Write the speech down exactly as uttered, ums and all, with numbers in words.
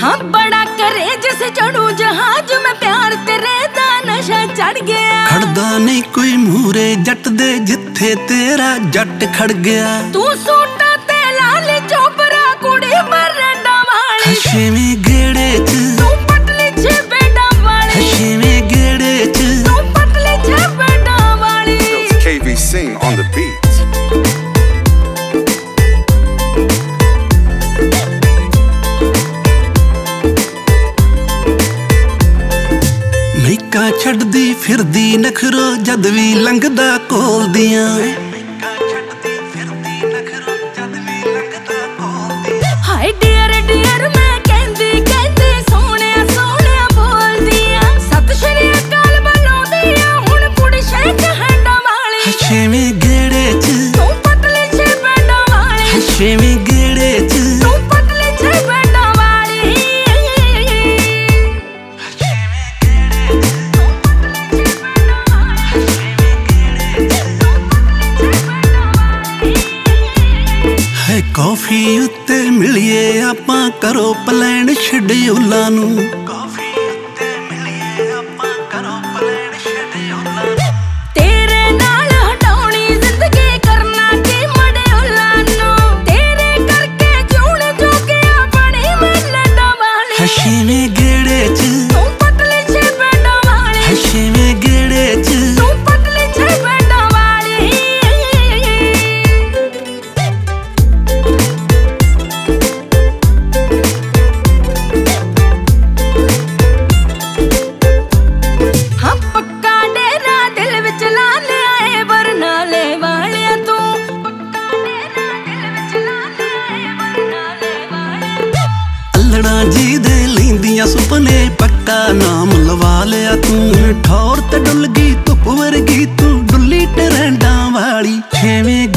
हाँ बड़ा करे जैसे चढ़ू जहाज में प्यार तेरे दा नशा चढ़ गया। खड़दा नहीं कोई मूरे जट दे जिथे तेरा जट खड़ गया। तू सूटा ते लाल चोपरा कुड़ी मरडा वाली हशेवें गेड़े च तू पतली छे बेड़ा वाली हशेवें गेड़े च तू पतली छे बेड़ा वाली। K V Sing on the beat. मैका छड्दी फिरदी नखरो जद भी लंघदा कोल दियां। हाय डियर डियर मैं कहंदी कहंदी सोहणिया सोहणिया बोलदियां। सत श्री अकाल बलाउंदियां हुण कुड़ी शेख हंडा वाली। हशेवें गेड़े च तू पतली छे बेड़ा वाली हशेवें गेड़े च तू पतली छे बेड़ा वाली। है कॉफी उत्ते मिलिए आपां करो प्लैन शेड्यूलां नूं। कॉफी उत्ते मिलिए आपां करो प्लैन शेड्यूलां नूं। तेरे नाल हटाउणी जिंदगी करना की मड्यूलां नूं। तेरे करके जूण जोगिया बणी मिलदा वाली। हशेवें गेड़े च तू पतली छे बेड़ा वाली हशेवें गेड़े च तू पतली छे बेड़ा वाली। हाँ पक्का डेरा दिल विच ला लिया है बरनाले वालिया तू। पक्का डेरा दिल विच ला लिया है बरनाले वालिया तू। अल्लड़ा जी दे लैंदियां सुपने पक्का नाम लवा लिया तू। ठौर ते डुल गई धुप वर्गी तू डुल्ली टरैंडां वाली। छेवें